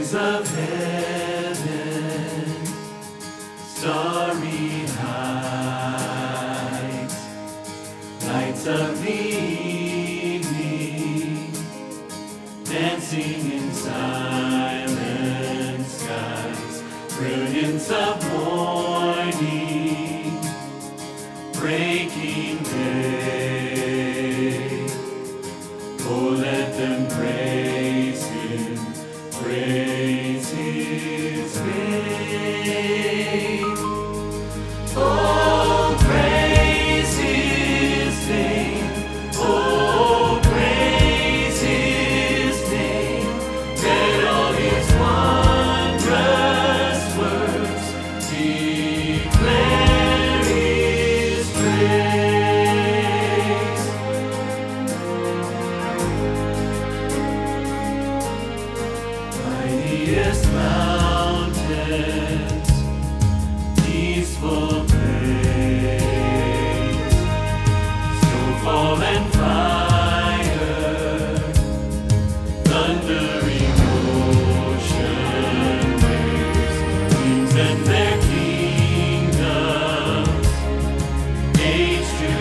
Joys of heaven, starry heights, lights of the evening, dancing in silent skies, brilliance of morning, breaking day. Oh, let them praise Him, praise His name. Oh, praise His name. Oh, praise His name. Let all His wondrous works declare His praise. Mightiest mountains, peaceful plains, snowfall and fire, thundering ocean waves, kings and their kingdoms, age to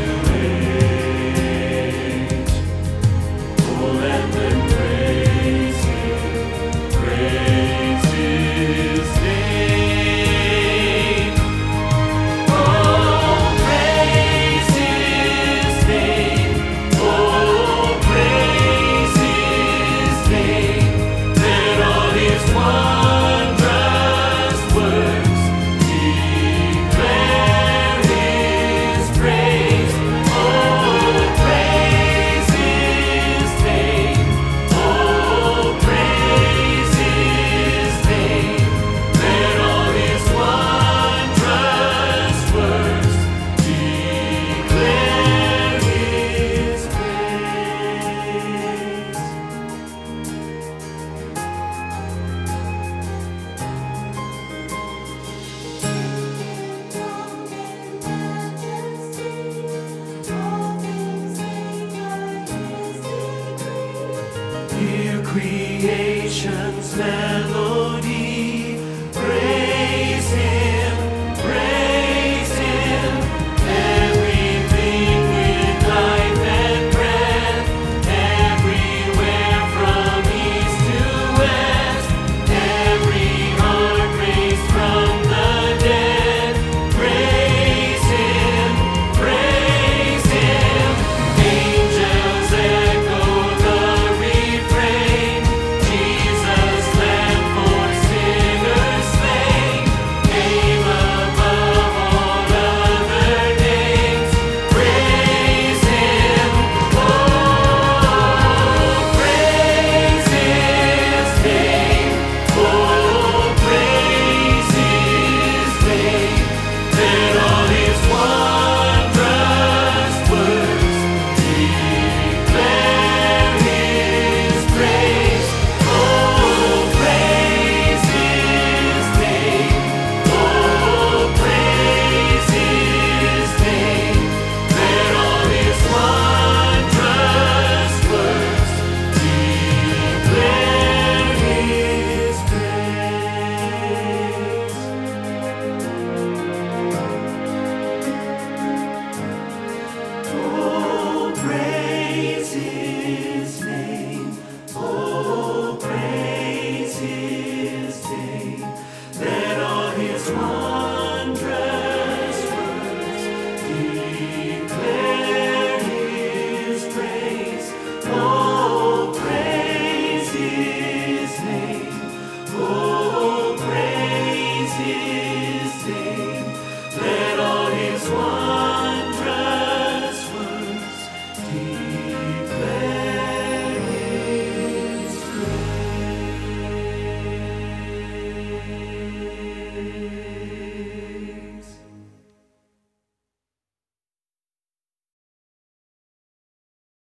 age. Oh, let them praise Him, praise His name. Oh, praise His name. Oh, praise His name. Let all His wondrous works declare His praise. Oh, praise His name. Oh, praise His name. Let all His wondrous works declare His praise. Hear creation's melody.